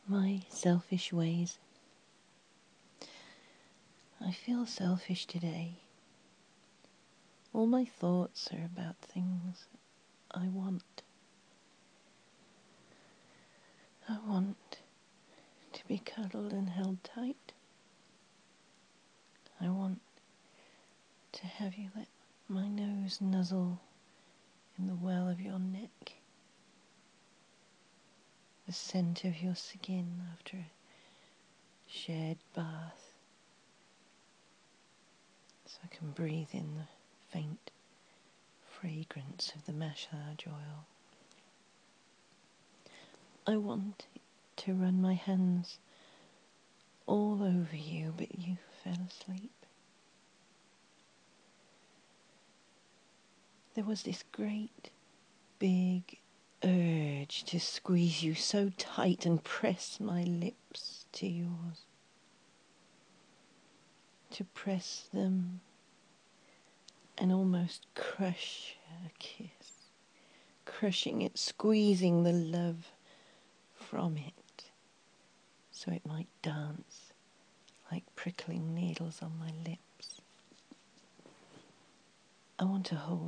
My selfish ways. I feel selfish today. All my thoughts are about things I want. I want to be cuddled and held tight. I want to have you let my nose nuzzle in the well of your neck. The scent of your skin after a shared bath. So I can breathe in the faint fragrance of the massage oil. I want to run my hands all over you, but you fell asleep. There was this great, big urge to squeeze you so tight and press my lips to yours. To press them and almost crush a kiss. Crushing it, squeezing the love from it so it might dance like prickling needles on my lips. I want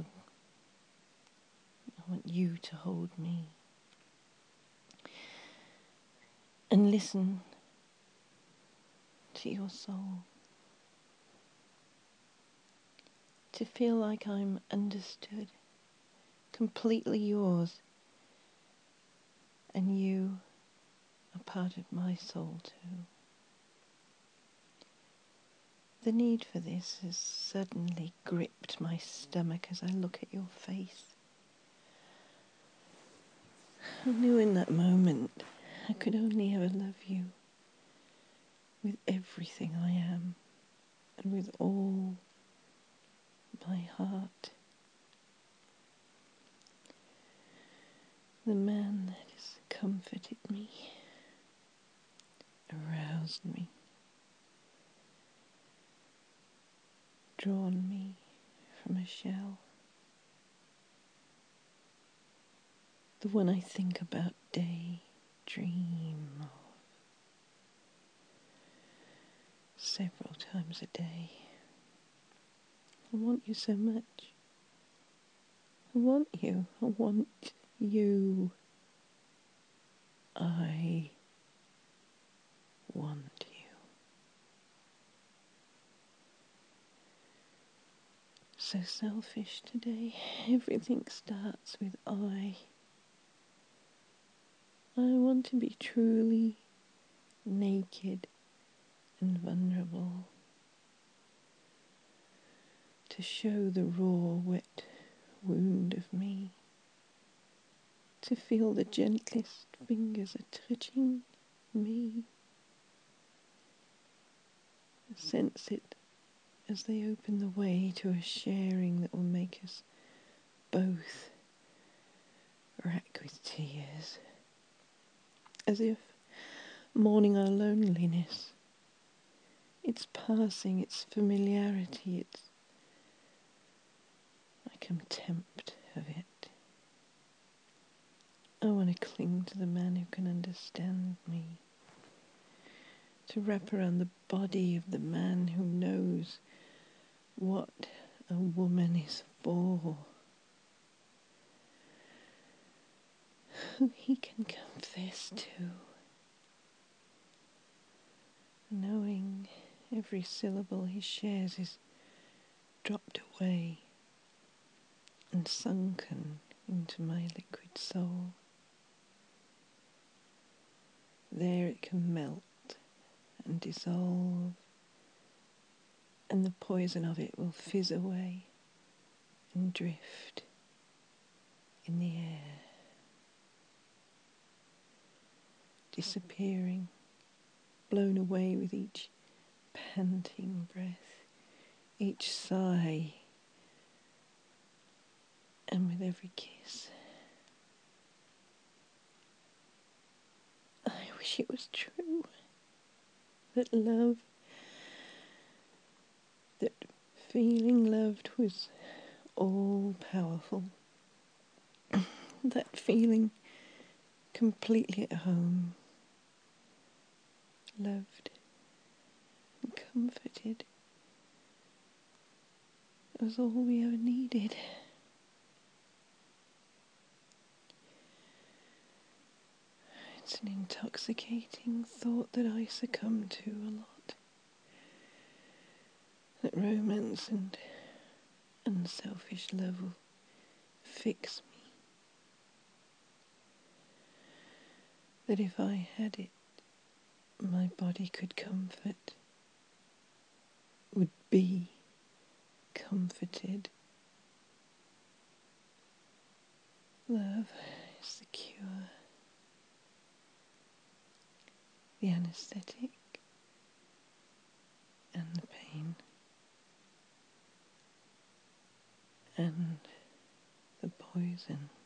you to hold me and listen to your soul. To feel like I'm understood, completely yours, and you are part of my soul too. The need for this has suddenly gripped my stomach as I look at your face. I knew in that moment I could only ever love you with everything I am and with all my heart. The man that has comforted me, aroused me, drawn me from a shell. The one I think about day, dream of several times a day. I want you so much. I want you. I want you. I want you. So selfish today. Everything starts with I. I want to be truly naked and vulnerable. To show the raw, wet wound of me. To feel the gentlest fingers are touching me. Sense it as they open the way to a sharing that will make us both rack with tears. As if mourning our loneliness, its passing, its familiarity, its my contempt of it. I want to cling to the man who can understand me, to wrap around the body of the man who knows what a woman is for, who he can confess to, knowing every syllable he shares is dropped away and sunken into my liquid soul. There it can melt and dissolve, and the poison of it will fizz away and drift in the air, disappearing, blown away with each panting breath, each sigh, and with every kiss. I wish it was true, that love, that feeling loved was all powerful, that feeling completely at home, loved and comforted was all we ever needed. It's an intoxicating thought that I succumb to a lot. That romance and unselfish love will fix me. That if I had it, my body could comfort, would be comforted. Love is the cure, the anesthetic, and the pain, and the poison.